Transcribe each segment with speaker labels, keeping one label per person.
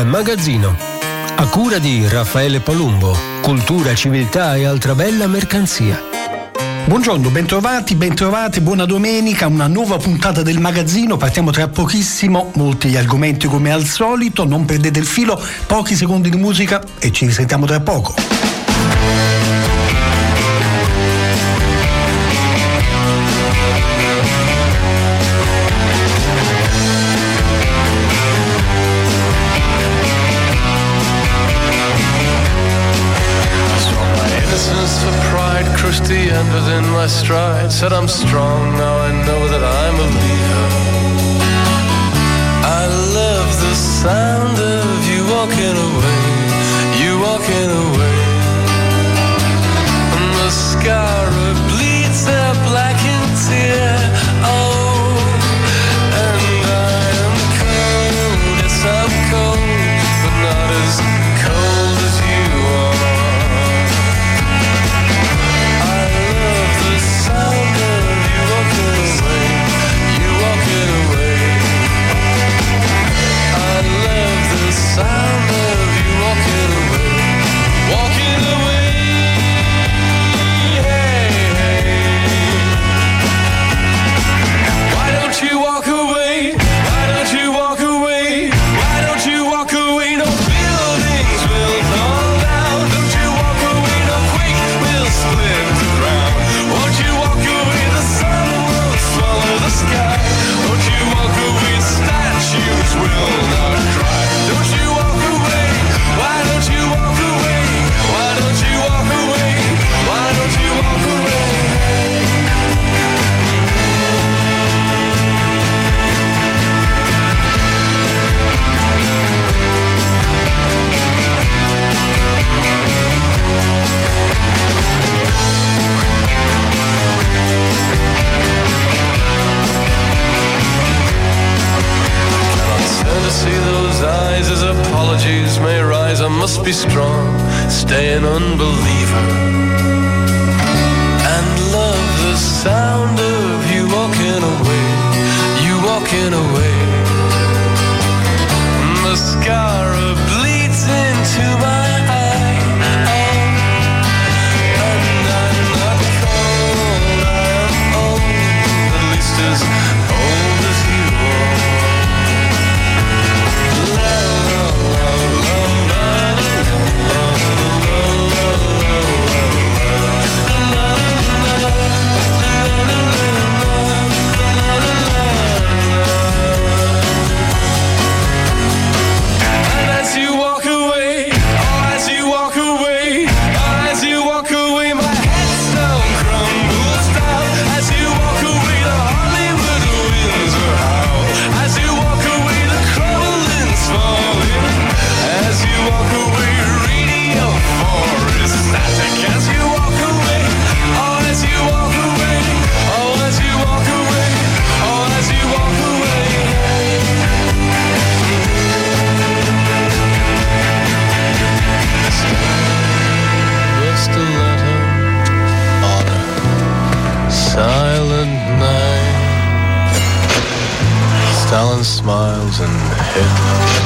Speaker 1: magazzino. A cura di Raffaele Palumbo, cultura, civiltà e altra bella mercanzia.
Speaker 2: Buongiorno, bentrovati, bentrovate, buona domenica, una nuova puntata del magazzino, partiamo tra pochissimo, molti argomenti come al solito, non perdete il filo, pochi secondi di musica e ci risentiamo tra poco.
Speaker 3: Crushed the end within my stride. Said I'm strong, now I know that I'm a leader. I love the sound of you walking away, you walking away. And mascara bleeds a blackened tear. Oh, and I am cold, yes I'm cold, but not as cold as you are. Sound of you walking away, walking away. Hey, hey. Why don't you walk away? Why don't you walk away? Why don't you walk away? No buildings will fall down. Don't you walk away? No quake will split the ground. Won't you walk away? The sun will swallow the sky. Won't you walk away? Statues will not cry. Don't you walk away? Why don't you walk away? Why don't you walk away? Why don't you walk away? Turn to see those eyes as apologies may rise. I must be strong, stay an unbeliever, and love the sound of you walking away, you walking away. Mascara bleeds into my eye, and I'm not cold, I am old, at least as old as you are. Stalin smiles and hit.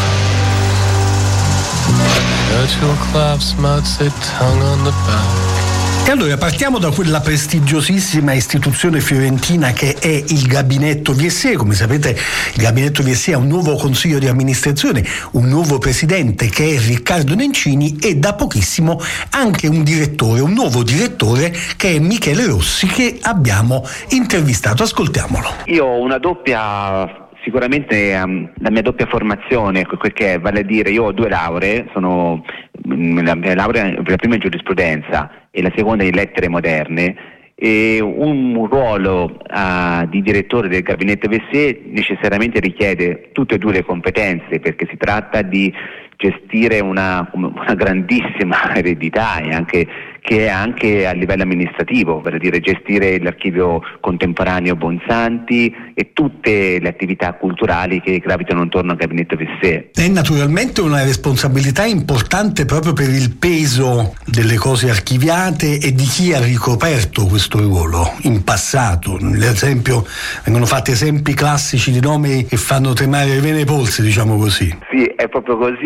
Speaker 3: Churchill claps, Mao Zedong on the back.
Speaker 2: E allora partiamo da quella prestigiosissima istituzione fiorentina che è il Gabinetto VSE. Come sapete, il Gabinetto VSE ha un nuovo consiglio di amministrazione, un nuovo presidente che è Riccardo Nencini e da pochissimo anche un nuovo direttore che è Michele Rossi, che abbiamo intervistato. Ascoltiamolo.
Speaker 4: Io ho una doppia... Sicuramente la mia doppia formazione, che vale a dire io ho 2 lauree, sono la mia laurea, la prima in giurisprudenza e la seconda in lettere moderne, e un ruolo di direttore del gabinetto VSE necessariamente richiede tutte e 2 le competenze, perché si tratta di gestire una grandissima eredità e che è anche a livello amministrativo, per dire gestire l'archivio contemporaneo Bonsanti e tutte le attività culturali che gravitano intorno al gabinetto VSE.
Speaker 2: È naturalmente una responsabilità importante proprio per il peso delle cose archiviate e di chi ha ricoperto questo ruolo in passato. L'esempio, vengono fatti esempi classici di nomi che fanno tremare le vene polse, diciamo così.
Speaker 4: Sì, è proprio così.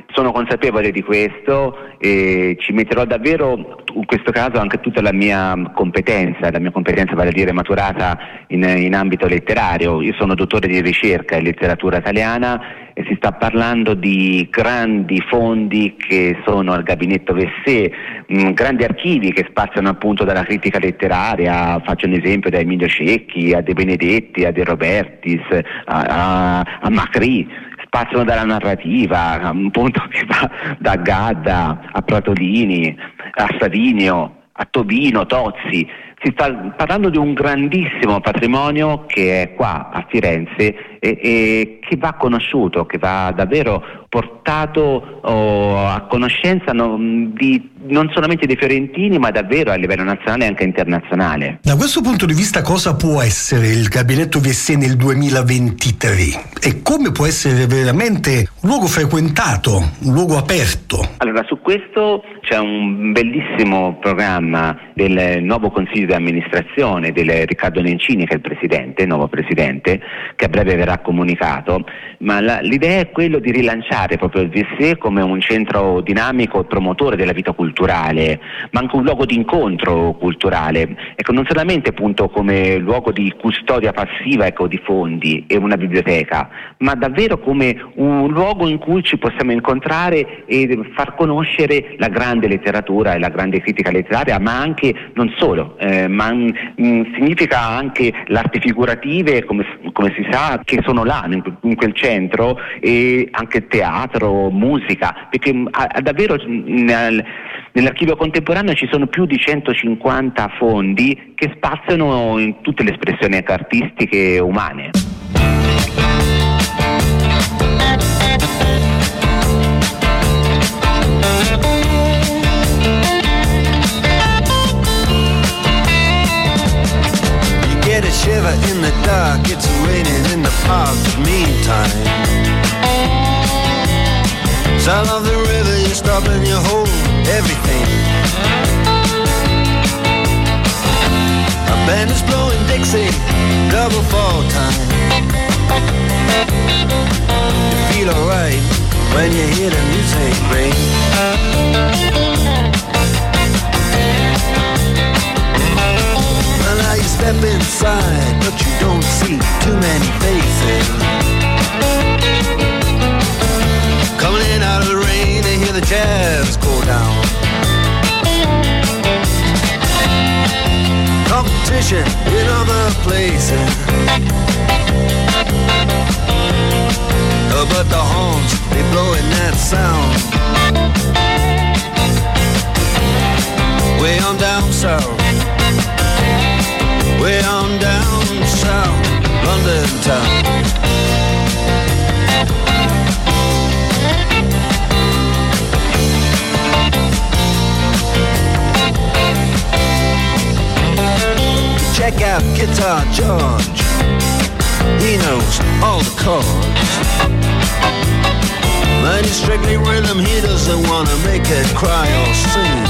Speaker 4: Sono consapevole di questo e ci metterò davvero in questo caso anche tutta la mia competenza vale a dire maturata in ambito letterario. Io sono dottore di ricerca in letteratura italiana e si sta parlando di grandi fondi che sono al gabinetto Vessé, grandi archivi che spaziano appunto dalla critica letteraria, faccio un esempio da Emilio Cecchi a De Benedetti, a De Robertis, a Macri, spaziano dalla narrativa, un punto che va da Gadda a Pratolini, a Savinio, a Tobino, Tozzi. Si sta parlando di un grandissimo patrimonio che è qua a Firenze e che va conosciuto, che va davvero portato a conoscenza non solamente dei fiorentini, ma davvero a livello nazionale e anche internazionale.
Speaker 2: Da questo punto di vista, cosa può essere il gabinetto Vessé nel 2023 e come può essere veramente un luogo frequentato, un luogo aperto?
Speaker 4: Allora, su questo c'è un bellissimo programma del nuovo consiglio di amministrazione del Riccardo Nencini, che è il nuovo presidente, che a breve verrà comunicato, ma l'idea è quello di rilanciare proprio il Vessé come un centro dinamico e promotore della vita culturale, ma anche un luogo di incontro culturale, ecco, non solamente appunto come luogo di custodia passiva, ecco, di fondi e una biblioteca, ma davvero come un luogo in cui ci possiamo incontrare e far conoscere la grande letteratura e la grande critica letteraria, ma anche non solo, ma significa anche l'arti figurative, come si sa, che sono là in quel centro, e anche teatro, musica, perché davvero nell'archivio contemporaneo ci sono più di 150 fondi che spaziano in tutte le espressioni artistiche umane.
Speaker 5: Get a shiver in the dark, it's raining in the park, but meantime sound of the river, you stop and you hold everything. A band is blowing Dixie, double fall time. You feel alright when you hear the music ring. Now you step inside, but you don't see too many faces. Coming in out of the rain, they hear the jazz go down. Competition in other places, but the horns, they blowing that sound. Way on down south, way on down south, London town. Check out Guitar George, he knows all the chords. But he's strictly rhythm, he doesn't wanna make it cry or sing.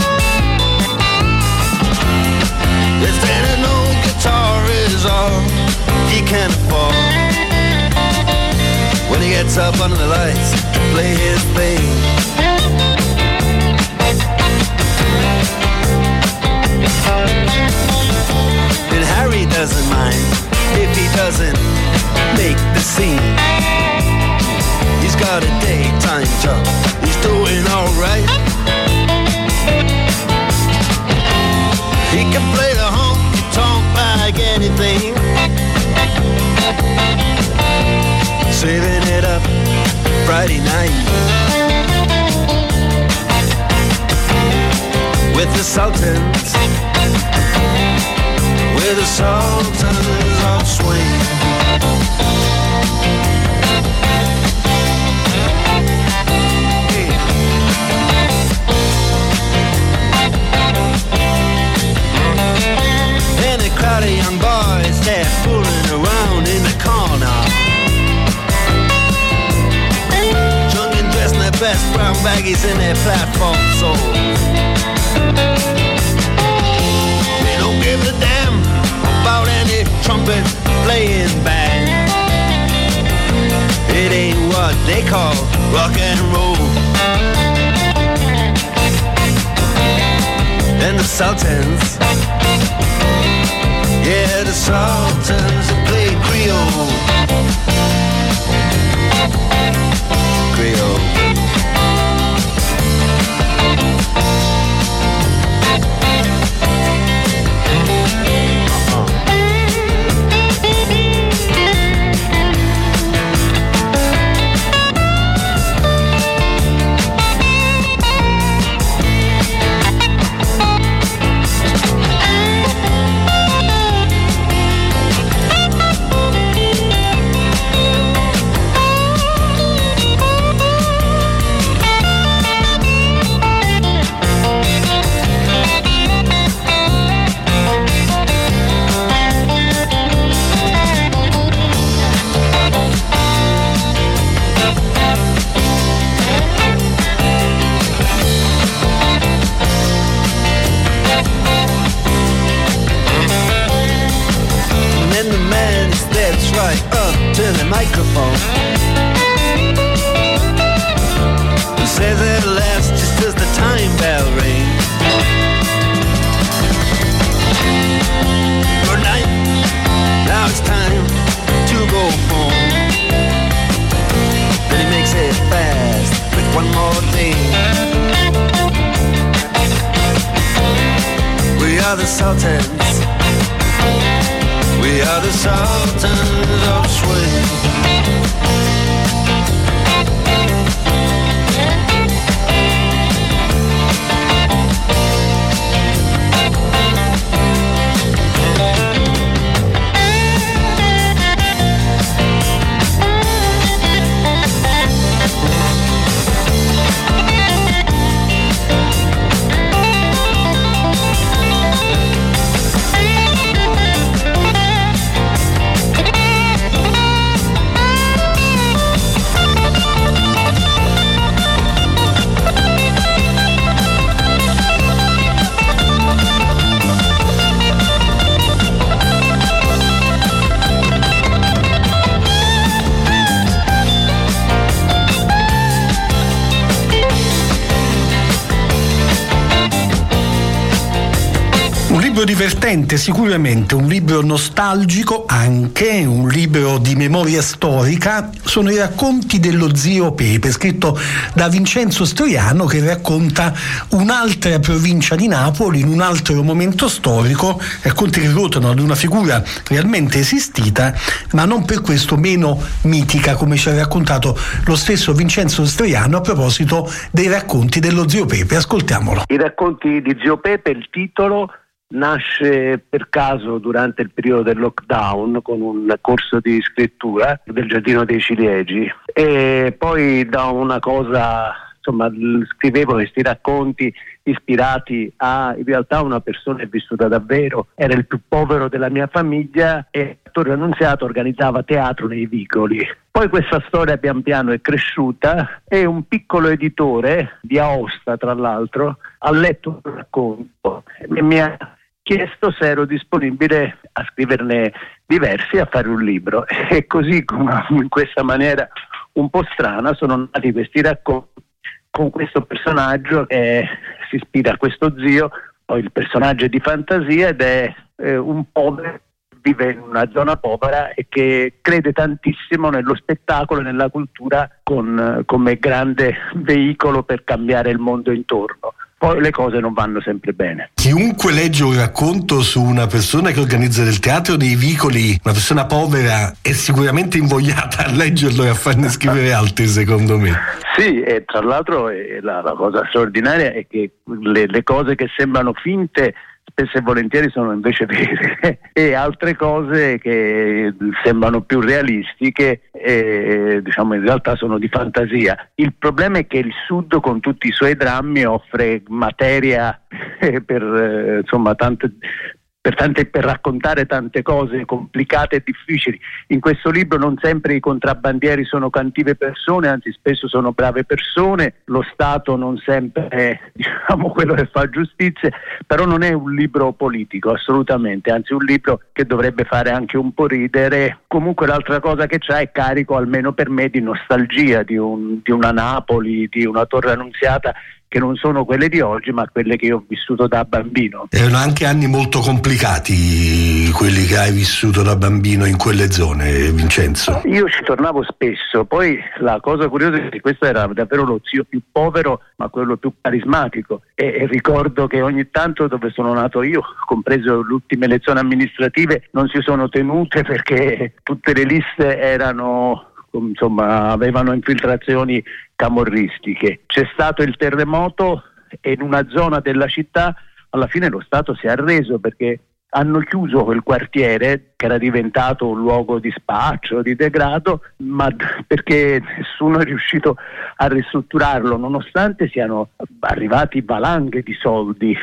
Speaker 5: If there no guitar is all he can afford, when he gets up under the lights to play his thing. And Harry doesn't mind if he doesn't make the scene. He's got a daytime job, he's doing alright. He can play the honky-tonk like anything, saving it up Friday night with the Sultans, with the Sultans of Swing. And a crowd of young boys, they're fooling around in the corner, drunk and dressed in their best brown baggies in their platform soles. They don't give a damn about any trumpet playing band. It ain't what they call rock and roll. Sultans. Yeah, the Sultans play Creole. Creole. To the microphone, and says at last, just as the time bell rings, good night, now it's time to go home. Then he makes it fast with one more thing. We are the Sultans. We are the Sultans of Swing.
Speaker 2: Divertente sicuramente, un libro nostalgico anche, un libro di memoria storica. Sono i racconti dello zio Pepe, scritto da Vincenzo Stroiano, che racconta un'altra provincia di Napoli in un altro momento storico, racconti che ruotano ad una figura realmente esistita, ma non per questo meno mitica, come ci ha raccontato lo stesso Vincenzo Stroiano a proposito dei racconti dello zio Pepe. Ascoltiamolo.
Speaker 6: I racconti di zio Pepe, il titolo nasce per caso durante il periodo del lockdown con un corso di scrittura del Giardino dei Ciliegi, e poi da una cosa, insomma, scrivevo questi racconti ispirati a, in realtà, una persona vissuta davvero, era il più povero della mia famiglia e Torre Annunziata organizzava teatro nei vicoli. Poi questa storia pian piano è cresciuta e un piccolo editore di Aosta, tra l'altro, ha letto un racconto e mi ha chiesto se ero disponibile a scriverne diversi, a fare un libro, e così, in questa maniera un po' strana, sono nati questi racconti con questo personaggio che si ispira a questo zio. Poi il personaggio è di fantasia ed è un povero, vive in una zona povera e che crede tantissimo nello spettacolo e nella cultura come grande veicolo per cambiare il mondo intorno. Poi le cose non vanno sempre bene.
Speaker 2: Chiunque legge un racconto su una persona che organizza del teatro dei vicoli, una persona povera, è sicuramente invogliata a leggerlo e a farne scrivere altri, secondo me.
Speaker 6: Sì, e tra l'altro la cosa straordinaria è che le cose che sembrano finte spesso e volentieri sono invece vere, e altre cose che sembrano più realistiche diciamo in realtà sono di fantasia. Il problema è che il Sud, con tutti i suoi drammi, offre materia per insomma per raccontare tante cose complicate e difficili. In questo libro non sempre i contrabbandieri sono cattive persone, anzi spesso sono brave persone, lo Stato non sempre è, diciamo, quello che fa giustizia, però non è un libro politico, assolutamente, anzi un libro che dovrebbe fare anche un po' ridere. Comunque l'altra cosa che c'ha è carico, almeno per me, di nostalgia di una Napoli, di una Torre Annunziata che non sono quelle di oggi, ma quelle che io ho vissuto da bambino.
Speaker 2: Erano anche anni molto complicati quelli che hai vissuto da bambino in quelle zone, Vincenzo.
Speaker 6: Io ci tornavo spesso, poi la cosa curiosa è che questo era davvero lo zio più povero, ma quello più carismatico, e ricordo che ogni tanto dove sono nato io, compreso le ultime elezioni amministrative, non si sono tenute perché tutte le liste erano, insomma, avevano infiltrazioni camorristiche. C'è stato il terremoto e in una zona della città alla fine lo Stato si è arreso perché hanno chiuso quel quartiere che era diventato un luogo di spaccio, di degrado, ma perché nessuno è riuscito a ristrutturarlo, nonostante siano arrivati valanghe di soldi,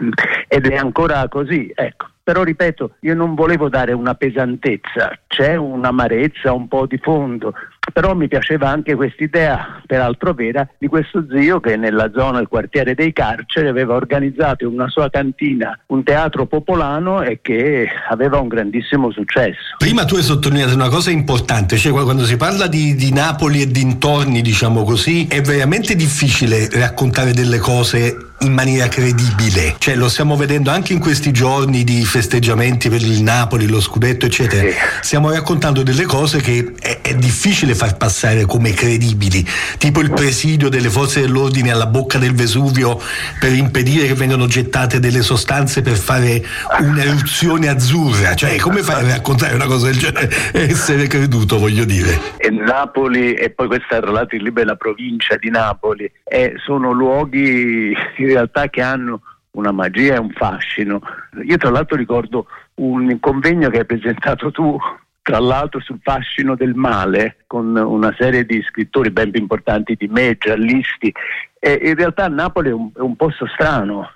Speaker 6: ed è ancora così, ecco. Però ripeto, io non volevo dare una pesantezza, c'è un'amarezza un po' di fondo, però mi piaceva anche quest'idea, peraltro vera, di questo zio che nella zona, il quartiere dei carceri, aveva organizzato una sua cantina, un teatro popolano, e che aveva un grandissimo successo.
Speaker 2: Prima tu hai sottolineato una cosa importante, cioè quando si parla di Napoli e dintorni, diciamo così, è veramente difficile raccontare delle cose in maniera credibile, cioè lo stiamo vedendo anche in questi giorni di festeggiamenti per il Napoli, lo scudetto eccetera, sì. Stiamo raccontando delle cose che è difficile far passare come credibili, tipo il presidio delle forze dell'ordine alla bocca del Vesuvio per impedire che vengano gettate delle sostanze per fare un'eruzione azzurra, cioè come fai a raccontare una cosa del genere e essere creduto, voglio dire.
Speaker 6: E Napoli, e poi questa tra l'altro è la provincia di Napoli, sono luoghi in realtà che hanno una magia e un fascino. Io tra l'altro ricordo un convegno che hai presentato tu, tra l'altro sul fascino del male, con una serie di scrittori ben più importanti di me, giallisti, e in realtà Napoli è un posto strano,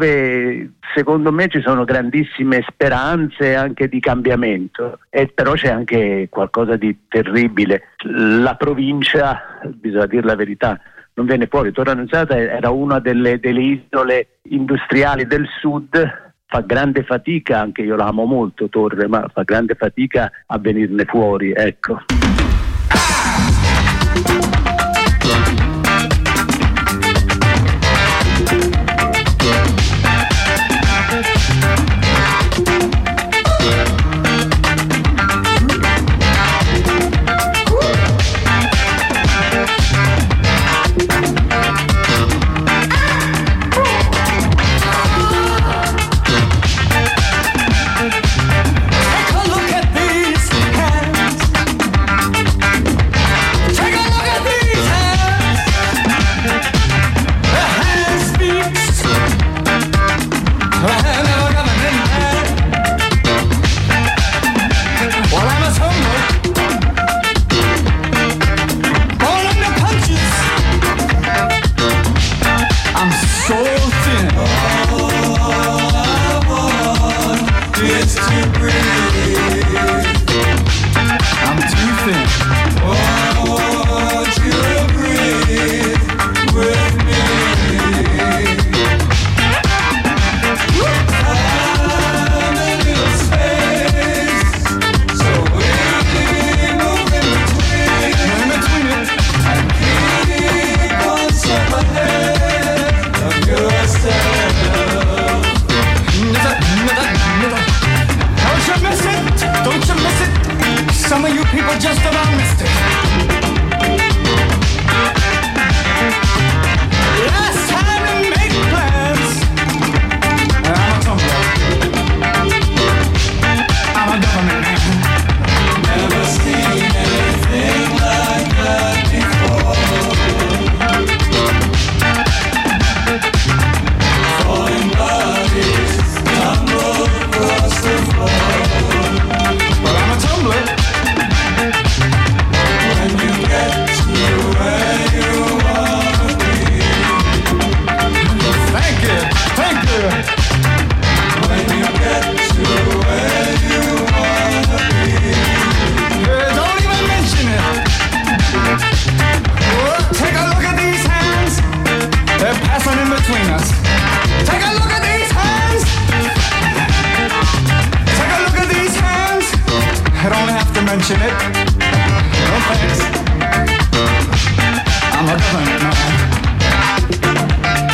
Speaker 6: dove secondo me ci sono grandissime speranze anche di cambiamento, e però c'è anche qualcosa di terribile. La provincia, bisogna dire la verità, non viene fuori. Torre Annunziata era una delle isole industriali del sud, fa grande fatica, anche io l'amo molto Torre, ma fa grande fatica a venirne fuori, ecco.
Speaker 3: mention it. No thanks. I'm a government man.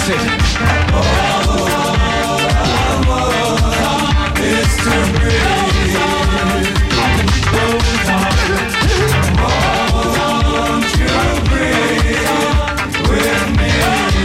Speaker 3: it. It's too big. Won't you breathe with me?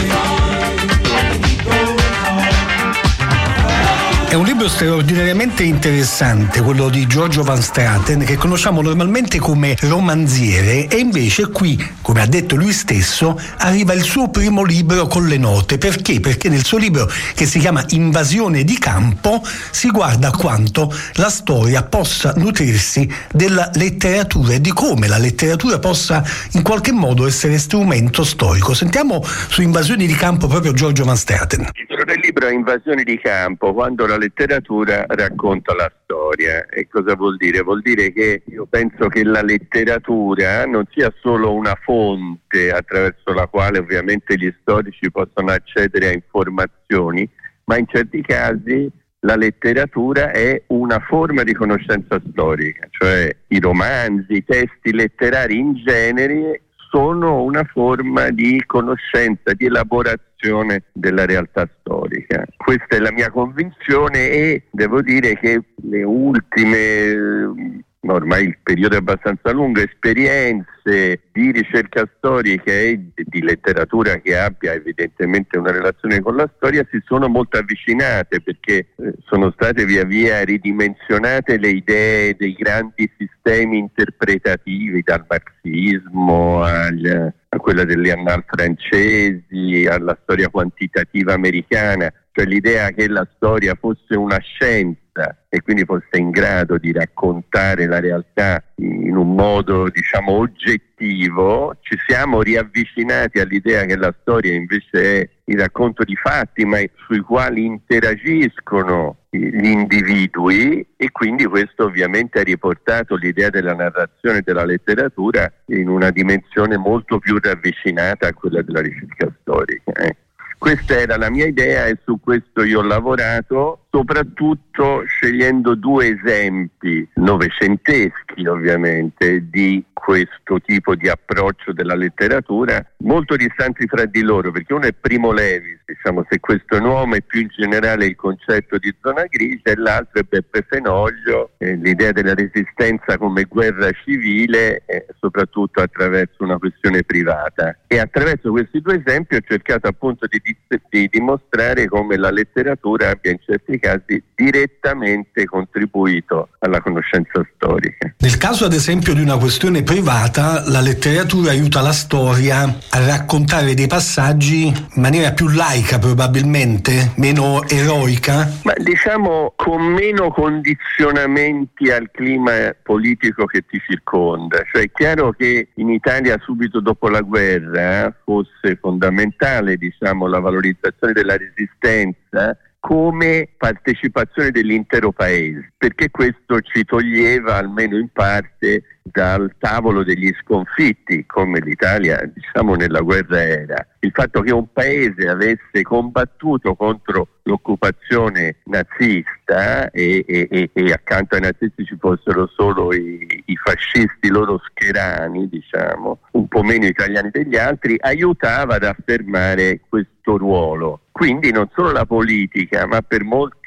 Speaker 2: È un libro straordinariamente interessante, quello di Giorgio Van Straten, che conosciamo normalmente come romanziere, e invece qui, come ha detto lui stesso, arriva il suo primo libro con le note. Perché? Perché nel suo libro, che si chiama Invasione di campo, si guarda quanto la storia possa nutrirsi della letteratura e di come la letteratura possa in qualche modo essere strumento storico. Sentiamo su Invasioni di campo proprio Giorgio Van Straten.
Speaker 7: Il titolo del libro è Invasioni di campo, quando la letteratura racconta la storia. E cosa vuol dire? Vuol dire che io penso che la letteratura non sia solo una fonte attraverso la quale ovviamente gli storici possono accedere a informazioni, ma in certi casi la letteratura è una forma di conoscenza storica, cioè i romanzi, i testi letterari in genere sono una forma di conoscenza, di elaborazione della realtà storica. Questa è la mia convinzione e devo dire che le ultime, ormai il periodo è abbastanza lungo, esperienze di ricerca storica e di letteratura che abbia evidentemente una relazione con la storia si sono molto avvicinate, perché sono state via via ridimensionate le idee dei grandi sistemi interpretativi, dal marxismo a quella delle annales francesi, alla storia quantitativa americana, cioè l'idea che la storia fosse una scienza e quindi fosse in grado di raccontare la realtà in un modo, diciamo, oggettivo. Ci siamo riavvicinati all'idea che la storia invece è il racconto di fatti, ma sui quali interagiscono gli individui, e quindi questo ovviamente ha riportato l'idea della narrazione e della letteratura in una dimensione molto più ravvicinata a quella della ricerca storica. Questa era la mia idea e su questo io ho lavorato, soprattutto scegliendo due esempi novecenteschi ovviamente di questo tipo di approccio della letteratura, molto distanti fra di loro, perché uno è Primo Levi, diciamo, se questo è un uomo, e più in generale il concetto di zona grigia, e l'altro è Beppe Fenoglio, l'idea della resistenza come guerra civile, soprattutto attraverso una questione privata. E attraverso questi due esempi ho cercato appunto di dimostrare come la letteratura abbia in certi casi direttamente contribuito alla conoscenza storica.
Speaker 2: Nel caso ad esempio di una questione privata, la letteratura aiuta la storia a raccontare dei passaggi in maniera più laica, probabilmente, meno eroica?
Speaker 7: Ma diciamo con meno condizionamenti al clima politico che ti circonda. Cioè è chiaro che in Italia subito dopo la guerra fosse fondamentale, diciamo, la valorizzazione della resistenza come partecipazione dell'intero paese, perché questo ci toglieva almeno in parte dal tavolo degli sconfitti, come l'Italia, diciamo, nella guerra era. Il fatto che un paese avesse combattuto contro l'occupazione nazista e accanto ai nazisti ci fossero solo i fascisti loro scherani, diciamo, un po' meno italiani degli altri, aiutava ad affermare questo ruolo. Quindi non solo la politica, ma per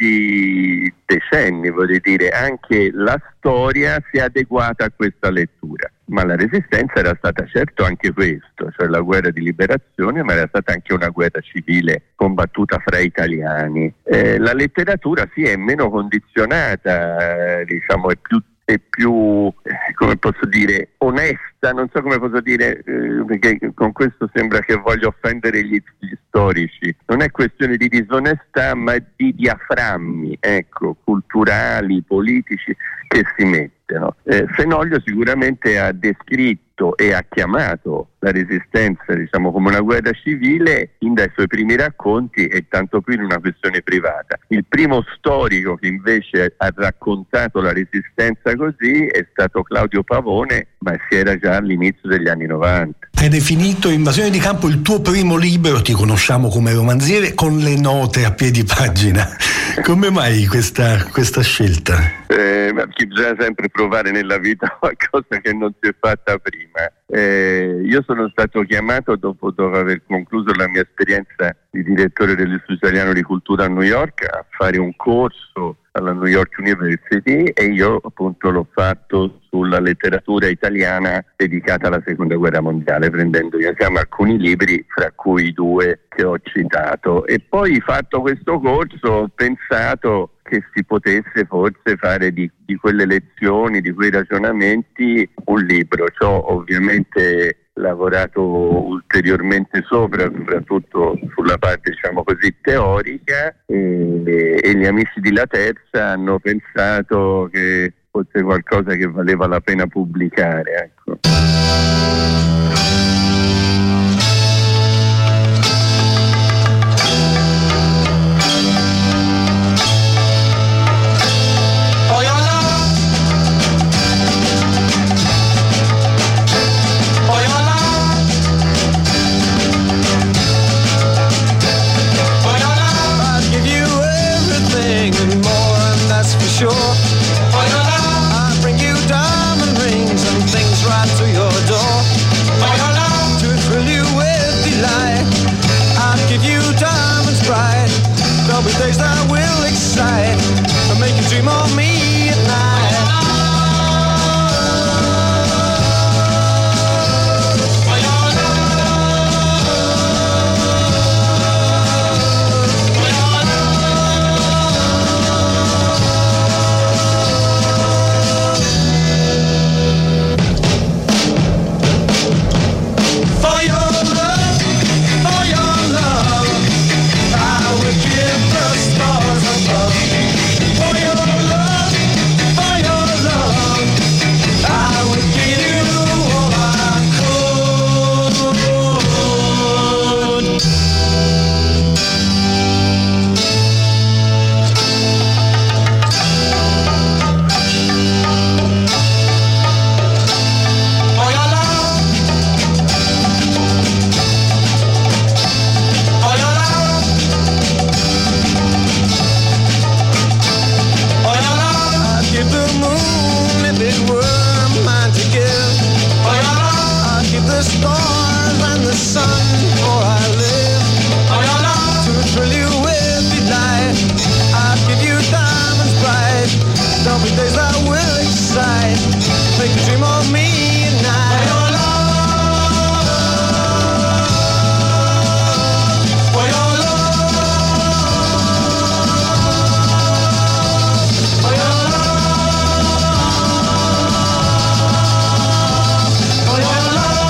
Speaker 7: molti decenni, voglio dire, anche la storia si è adeguata a questa lettura. Ma la resistenza era stata certo anche questo, cioè la guerra di liberazione, ma era stata anche una guerra civile combattuta fra italiani. La letteratura sì è meno condizionata, diciamo, è più, come posso dire, onesta, non so come posso dire, perché con questo sembra che voglio offendere gli storici. Non è questione di disonestà, ma di diaframmi, ecco, culturali, politici, che si mettono. Fenoglio sicuramente ha descritto e ha chiamato la resistenza, diciamo, come una guerra civile dai suoi primi racconti, e tanto più in una questione privata. Il primo storico che invece ha raccontato la resistenza così è stato Claudio Pavone, ma si era già all'inizio degli anni 90.
Speaker 2: Hai definito Invasione di campo il tuo primo libro, ti conosciamo come romanziere, con le note a piedi pagina. Come mai questa scelta?
Speaker 7: Bisogna sempre provare nella vita qualcosa che non si è fatta prima. Io sono stato chiamato dopo aver concluso la mia esperienza di direttore dell'Istituto Italiano di Cultura a New York a fare un corso alla New York University, e io appunto l'ho fatto sulla letteratura italiana dedicata alla Seconda Guerra Mondiale, prendendo in esame alcuni libri, fra cui i 2 che ho citato. E poi, fatto questo corso, ho pensato che si potesse forse fare di quelle lezioni, di quei ragionamenti, un libro. Ci ho ovviamente lavorato ulteriormente sopra, soprattutto sulla parte, diciamo così, teorica, e gli amici di La Terza hanno pensato che fosse qualcosa che valeva la pena pubblicare, ecco.
Speaker 3: Days that will excite and make you dream of me at night. For your love, I would give the stars above. For your love, I would give you all I could. For your love, for your love, for your love, I'd give the moon if it were mine to give. For your love, I'd give the stars and the sun before I live. For your love, to thrill you with delight, I'd give you diamonds bright. There'll be days that will excite, make you dream of me at night. For your love, for your love, for your love, for your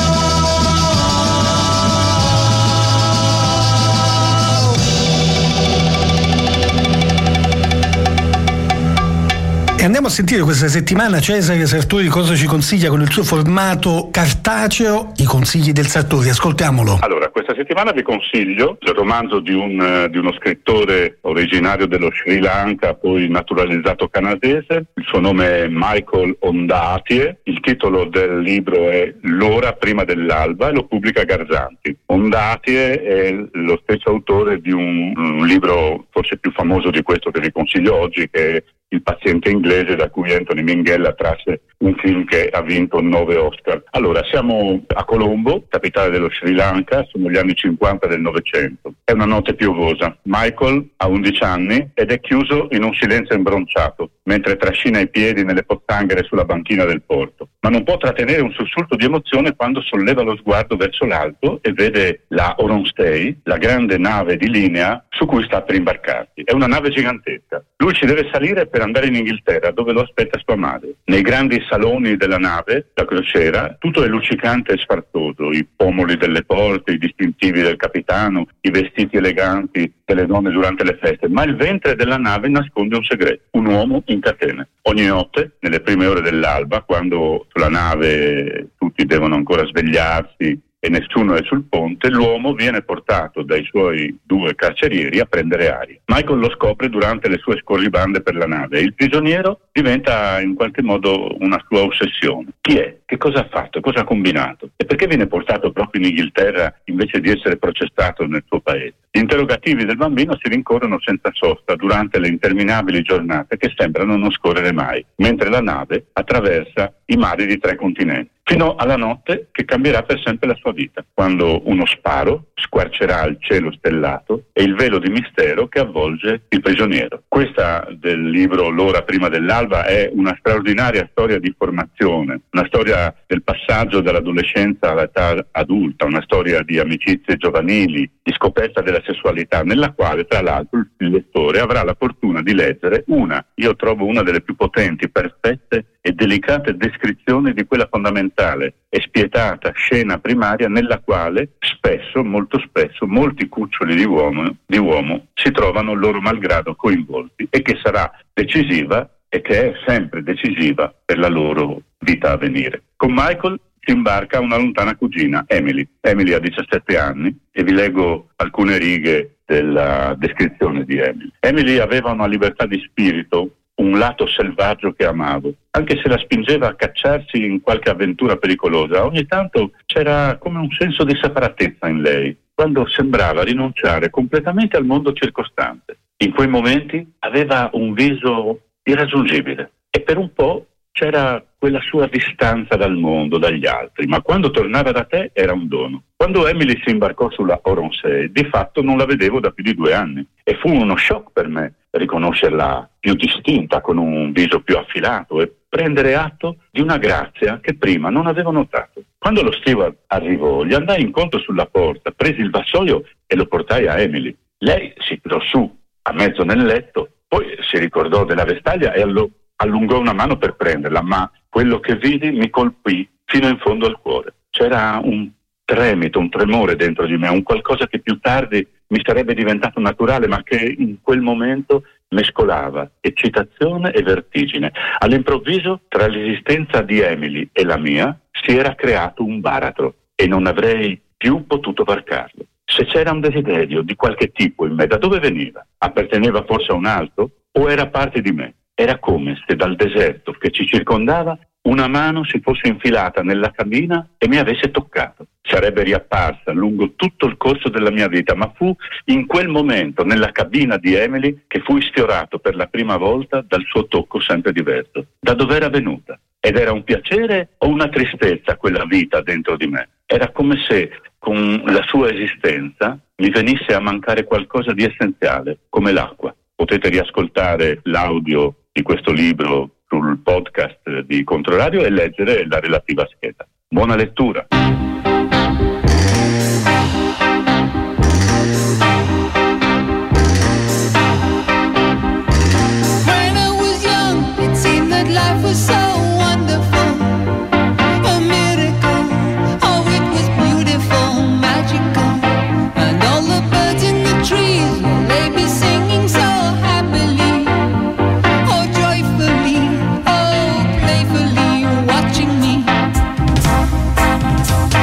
Speaker 2: E andiamo a sentire questa settimana Cesare Sartori cosa ci consiglia con il suo formato cartaceo, i consigli del Sartori. Ascoltiamolo.
Speaker 8: Allora, questa settimana vi consiglio il romanzo di uno scrittore originario dello Sri Lanka, poi naturalizzato canadese. Il suo nome è Michael Ondaatje. Il titolo del libro è L'ora prima dell'alba e lo pubblica Garzanti. Ondaatje è lo stesso autore di un libro forse più famoso di questo che vi consiglio oggi, che è Il paziente inglese, da cui Anthony Minghella trasse un film che ha vinto 9 Oscar. Allora, siamo a Colombo, capitale dello Sri Lanka, sono gli anni 50 del Novecento. È una notte piovosa. Michael ha 11 anni ed è chiuso in un silenzio imbronciato, mentre trascina i piedi nelle pozzanghere sulla banchina del porto. Ma non può trattenere un sussulto di emozione quando solleva lo sguardo verso l'alto e vede la Oronsay, la grande nave di linea su cui sta per imbarcarsi. È una nave gigantesca. Lui ci deve salire per andare in Inghilterra, dove lo aspetta sua madre. Nei grandi saloni della nave, la crociera, tutto è luccicante e sfarzoso. I pomoli delle porte, i distintivi del capitano, i vestiti eleganti delle donne durante le feste. Ma il ventre della nave nasconde un segreto: un uomo in catene. Ogni notte, nelle prime ore dell'alba, quando sulla nave tutti devono ancora svegliarsi e nessuno è sul ponte, l'uomo viene portato dai suoi 2 carcerieri a prendere aria. Michael lo scopre durante le sue scorribande per la nave e il prigioniero diventa in qualche modo una sua ossessione. Chi è? Che cosa ha fatto? Cosa ha combinato? E perché viene portato proprio in Inghilterra invece di essere processato nel suo paese? Gli interrogativi del bambino si rincorrono senza sosta durante le interminabili giornate che sembrano non scorrere mai, mentre la nave attraversa i mari di 3 continenti. fino alla notte che cambierà per sempre la sua vita, quando uno sparo squarcerà il cielo stellato e il velo di mistero che avvolge il prigioniero. Questa del libro L'ora prima dell'alba è una straordinaria storia di formazione, una storia del passaggio dall'adolescenza all'età adulta, una storia di amicizie giovanili, di scoperta della sessualità, nella quale tra l'altro il lettore avrà la fortuna di leggere io trovo una delle più potenti, perfette e delicate descrizioni di quella fondamentale e spietata scena primaria nella quale spesso, molto spesso, molti cuccioli di uomo si trovano loro malgrado coinvolti e che sarà decisiva e che è sempre decisiva per la loro vita a venire. Con Michael si imbarca una lontana cugina, Emily. Emily ha 17 anni e vi leggo alcune righe della descrizione di Emily. Emily aveva una libertà di spirito, un lato selvaggio che amavo, anche se la spingeva a cacciarsi in qualche avventura pericolosa. Ogni tanto c'era come un senso di separatezza in lei, quando sembrava rinunciare completamente al mondo circostante. In quei momenti aveva un viso irraggiungibile e per un po' c'era quella sua distanza dal mondo, dagli altri, ma quando tornava da te era un dono. Quando Emily si imbarcò sulla Oronsay, di fatto non la vedevo da più di 2 anni e fu uno shock per me riconoscerla più distinta, con un viso più affilato e prendere atto di una grazia che prima non avevo notato. Quando lo steward arrivò, gli andai incontro sulla porta, presi il vassoio e lo portai a Emily. Lei si tirò su, a mezzo nel letto, poi si ricordò della vestaglia e allungò una mano per prenderla, ma quello che vidi mi colpì fino in fondo al cuore. C'era un tremito, un tremore dentro di me, un qualcosa che più tardi mi sarebbe diventato naturale, ma che in quel momento mescolava eccitazione e vertigine. All'improvviso, tra l'esistenza di Emily e la mia, si era creato un baratro e non avrei più potuto varcarlo. Se c'era un desiderio di qualche tipo in me, da dove veniva? Apparteneva forse a un altro o era parte di me? Era come se dal deserto che ci circondava una mano si fosse infilata nella cabina e mi avesse toccato. Sarebbe riapparsa lungo tutto il corso della mia vita, ma fu in quel momento, nella cabina di Emily, che fui sfiorato per la prima volta dal suo tocco sempre diverso. Da dove era venuta? Ed era un piacere o una tristezza quella vita dentro di me? Era come se con la sua esistenza mi venisse a mancare qualcosa di essenziale, come l'acqua. Potete riascoltare l'audio di questo libro sul podcast di Controradio e leggere la relativa scheda. Buona lettura.
Speaker 3: When I was young, it seemed that life was so wonderful, a miracle. Oh, it was beautiful, magical, and all the birds in the trees, well, they be singing so happily, oh joyfully, oh playfully, watching me.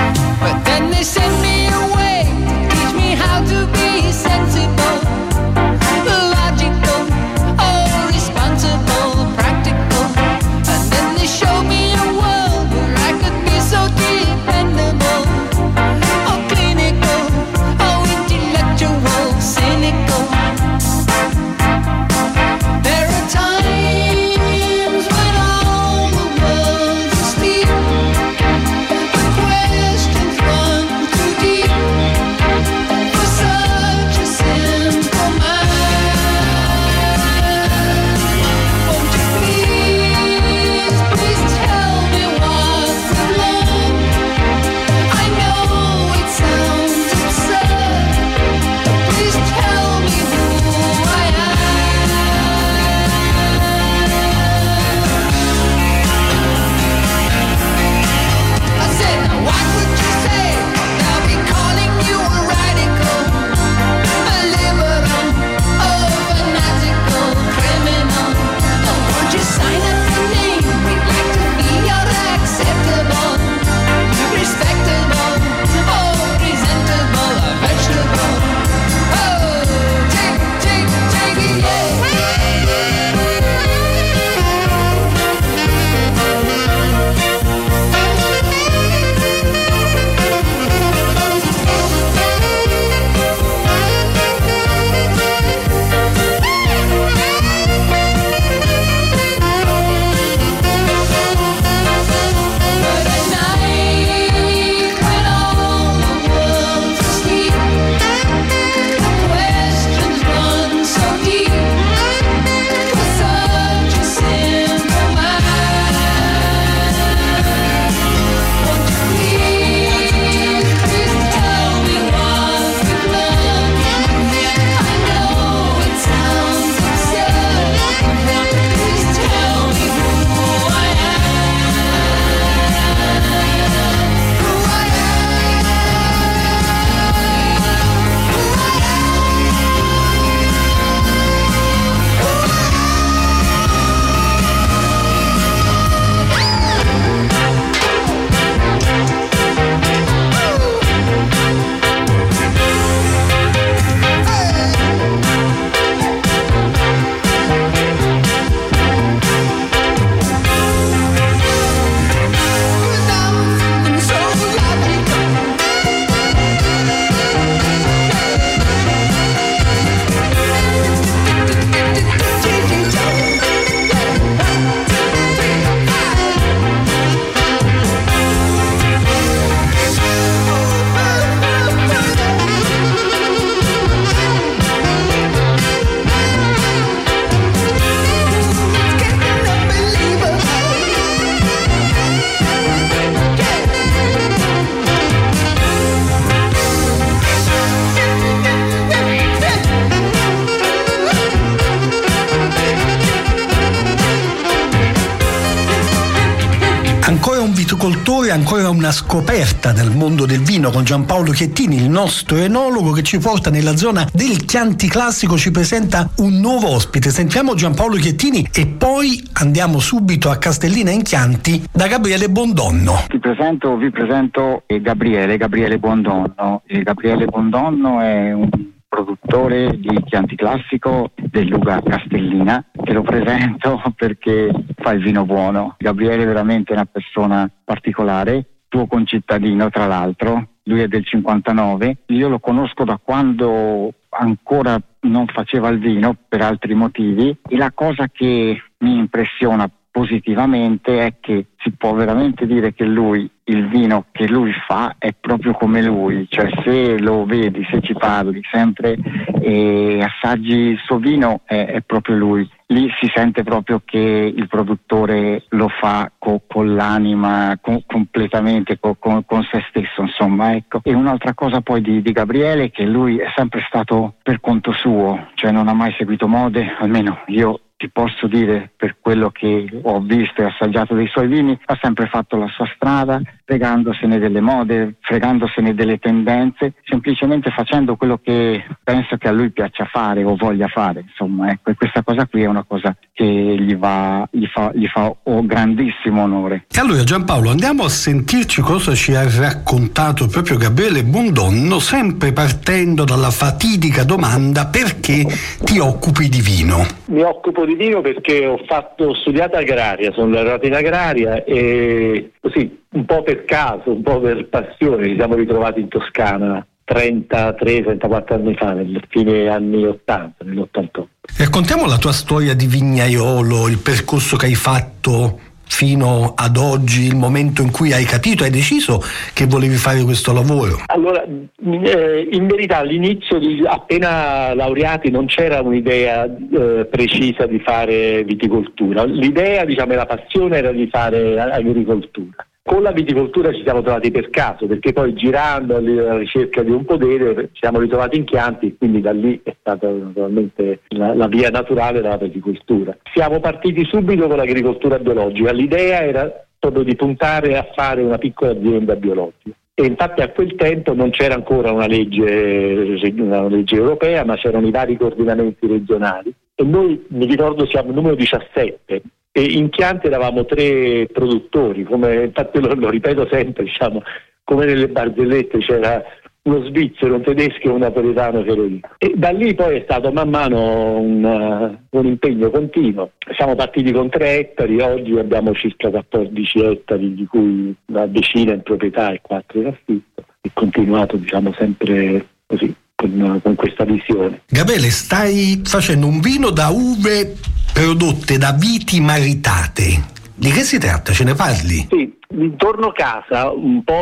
Speaker 2: viticoltore, ancora una scoperta del mondo del vino con Giampaolo Chiettini, il nostro enologo che ci porta nella zona del Chianti Classico, ci presenta un nuovo ospite. Sentiamo Giampaolo Chiettini e poi andiamo subito a Castellina in Chianti da Gabriele Bondonno.
Speaker 9: Vi presento Gabriele Bondonno. Gabriele Bondonno è un produttore di Chianti Classico del Luga Castellina, che lo presento perché fa il vino buono. Gabriele è veramente una persona particolare, tuo concittadino tra l'altro, lui è del 59, io lo conosco da quando ancora non faceva il vino per altri motivi, e la cosa che mi impressiona positivamente è che si può veramente dire che lui, il vino che lui fa è proprio come lui, cioè se lo vedi, se ci parli sempre e assaggi il suo vino è proprio lui. Lì si sente proprio che il produttore lo fa con l'anima, completamente con se stesso, insomma, ecco. E un'altra cosa poi di Gabriele è che lui è sempre stato per conto suo, cioè non ha mai seguito mode, almeno io ti posso dire per quello che ho visto e assaggiato dei suoi vini, ha sempre fatto la sua strada, fregandosene delle mode, fregandosene delle tendenze, semplicemente facendo quello che penso che a lui piaccia fare o voglia fare, insomma, ecco. E questa cosa qui è una cosa che gli fa grandissimo onore.
Speaker 2: E allora Giampaolo, andiamo a sentirci cosa ci ha raccontato proprio Gabriele Bondonno, sempre partendo dalla fatidica domanda: perché ti occupi di vino?
Speaker 10: Mi occupo di vino perché ho studiato agraria, sono laureato in agraria e così un po' per caso, un po' per passione ci siamo ritrovati in Toscana 33-34 anni fa, nel fine anni 80, nell'88.
Speaker 2: Raccontiamo la tua storia di vignaiolo, il percorso che hai fatto fino ad oggi, il momento in cui hai capito, hai deciso che volevi fare questo lavoro.
Speaker 10: Allora, in verità all'inizio, appena laureati, non c'era un'idea precisa di fare viticoltura. L'idea, diciamo, e la passione era di fare agricoltura. Con la viticoltura ci siamo trovati per caso, perché poi girando alla ricerca di un podere ci siamo ritrovati in Chianti, quindi da lì è stata naturalmente la via naturale della viticoltura. Siamo partiti subito con l'agricoltura biologica, l'idea era proprio di puntare a fare una piccola azienda biologica. E infatti a quel tempo non c'era ancora una legge europea, ma c'erano i vari coordinamenti regionali. E noi, mi ricordo, siamo il numero 17. E in Chianti eravamo 3 produttori, come infatti lo ripeto sempre, diciamo, come nelle barzellette c'era uno svizzero, un tedesco e un napoletano che ero io. E da lì poi è stato man mano un impegno continuo. Siamo partiti con 3 ettari, oggi abbiamo circa 14 ettari, di cui una decina in proprietà e 4 in affitto, e continuato, diciamo, sempre così, con questa visione.
Speaker 2: Gabriele, stai facendo un vino da uve prodotte da viti maritate. Di che si tratta? Ce ne parli?
Speaker 10: Sì, intorno casa, un po'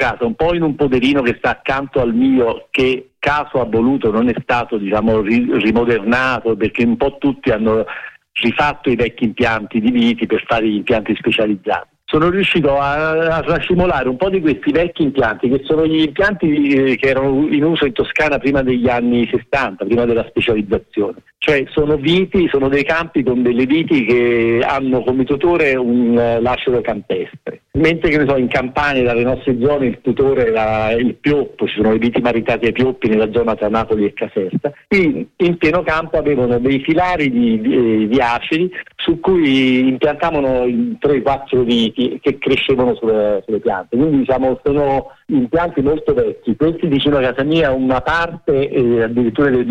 Speaker 10: in un poderino che sta accanto al mio, che caso ha voluto non è stato, diciamo, rimodernato, perché un po' tutti hanno rifatto i vecchi impianti di viti per fare gli impianti specializzati. Sono riuscito a racimolare un po' di questi vecchi impianti, che sono gli impianti che erano in uso in Toscana prima degli anni 60, prima della specializzazione. Cioè sono dei campi con delle viti che hanno come tutore un lacero campestre. Mentre, che ne so, in Campania, dalle nostre zone, il tutore era il pioppo, ci sono i viti maritati ai pioppi nella zona tra Napoli e Caserta. In pieno campo avevano dei filari di aceri su cui impiantavano 3-4 viti che crescevano sulle piante. Quindi, diciamo, sono impianti molto vecchi. Questi vicino a casa mia, una parte addirittura del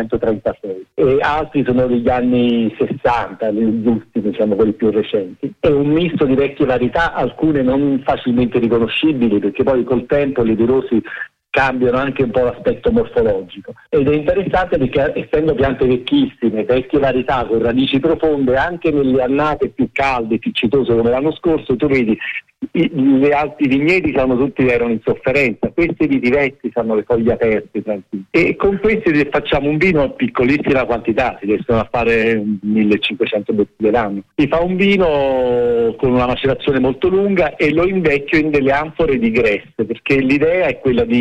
Speaker 10: 1936 e altri sono degli anni 60, gli ultimi, diciamo, quelli più recenti. È un misto di vecchie varietà, alcune non facilmente riconoscibili, perché poi col tempo le virosi cambiano anche un po' l'aspetto morfologico, ed è interessante perché, essendo piante vecchissime, vecchie varietà con radici profonde, anche nelle annate più calde e piccitose come l'anno scorso, tu vedi gli altri vigneti erano in sofferenza, questi viti vecchi hanno le foglie aperte, tranquilli. E con questi facciamo un vino a piccolissima quantità, si riescono a fare 1500 bottiglie l'anno. Si fa un vino con una macerazione molto lunga e lo invecchio in delle anfore di gresse, perché l'idea è quella di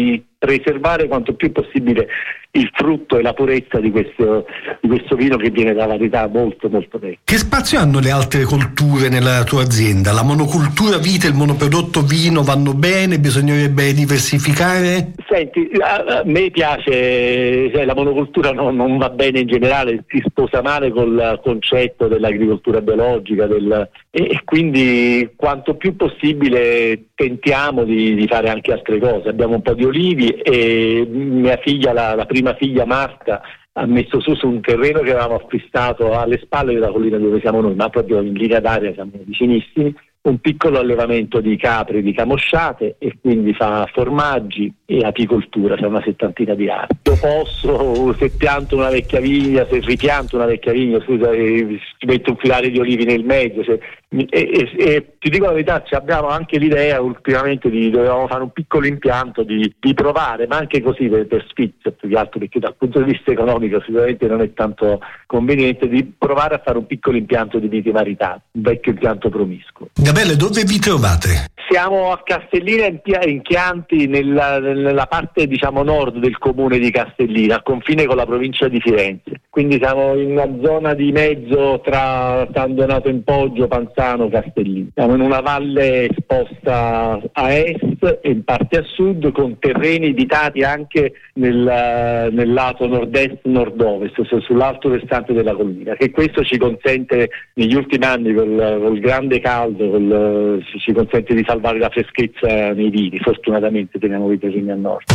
Speaker 10: preservare quanto più possibile il frutto e la purezza di questo vino che viene da varietà molto molto vecchie.
Speaker 2: Che spazio hanno le altre colture nella tua azienda? La monocultura vite e il monoprodotto vino vanno bene? Bisognerebbe diversificare?
Speaker 10: Senti, a me piace, la monocultura non va bene in generale, si sposa male col concetto dell'agricoltura biologica e quindi quanto più possibile tentiamo di fare anche altre cose. Abbiamo un po' di olivi e mia figlia, la prima figlia Marta, ha messo su un terreno che avevamo acquistato alle spalle della collina dove siamo noi, ma proprio in linea d'aria, siamo vicinissimi, un piccolo allevamento di capre, di camosciate, e quindi fa formaggi e apicoltura, c'è una 70 di aree. Io posso, se pianto una vecchia vigna, se ripianto una vecchia vigna, scusa, ci metto un filare di olivi nel mezzo, e ti dico la verità, abbiamo anche l'idea ultimamente dovevamo fare un piccolo impianto di provare, ma anche così per sfizio più che altro, perché dal punto di vista economico sicuramente non è tanto conveniente, di provare a fare un piccolo impianto di vite varietà, un vecchio impianto promiscuo.
Speaker 2: Gabriele, dove vi trovate?
Speaker 10: Siamo a Castellina in Chianti, nella parte diciamo nord del comune di Castellina, a confine con la provincia di Firenze. Quindi siamo in una zona di mezzo tra San Donato in Poggio, Panzano, Castellina. Siamo in una valle esposta a est e in parte a sud, con terreni ditati anche nel lato nord-est-nord-ovest, sull'alto versante della collina, che questo ci consente negli ultimi anni col grande caldo ci consente di salvare la freschezza nei vini. Fortunatamente teniamo i terreni a nord.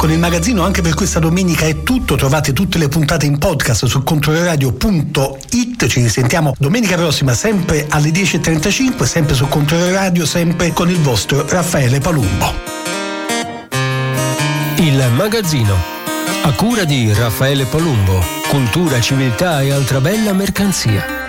Speaker 2: Con il magazzino anche per questa domenica è tutto, trovate tutte le puntate in podcast su controlradio.it. Ci risentiamo domenica prossima sempre alle 10.35, sempre su Controllo Radio, sempre con il vostro Raffaele Palumbo.
Speaker 1: Il magazzino, a cura di Raffaele Palumbo, cultura, civiltà e altra bella mercanzia.